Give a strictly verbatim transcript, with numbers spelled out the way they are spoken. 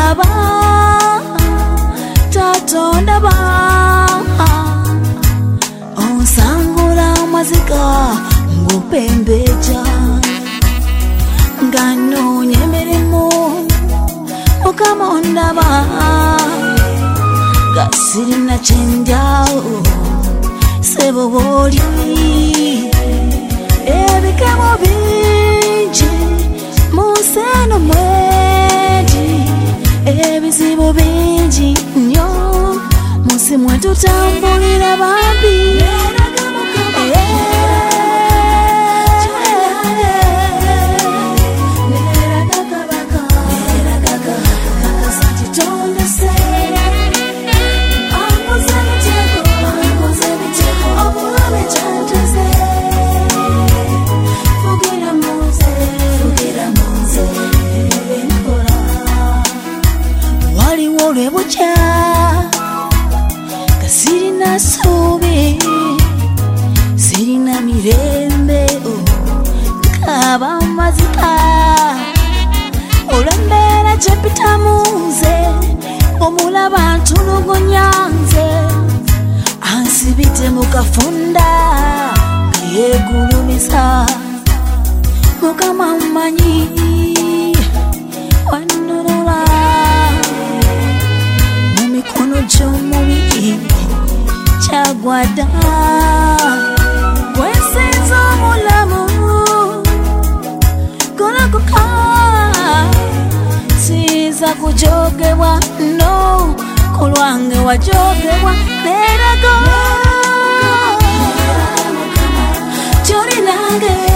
ndaba tato ndaba onsangula amazika ngupembeja nganoonye emirimu mukama ndaba gasirina kyenjawo sebo bwoli ebikemo bingi museno mwedi ebizibu bingi nnyo musi mwe tutambulira bambi olwebuca kasirina subi sirina mirembe nkaba mazika olwembeera gyepitamuze omulaba ntulugunyanze ansibite mukafunda yegulumisa mukama mmanyi wanorola mikono gy'omubiri kyagwada wensinza omulamu golokoka siza kujogebwa no kulwange wajogebwa nerago gy'olinange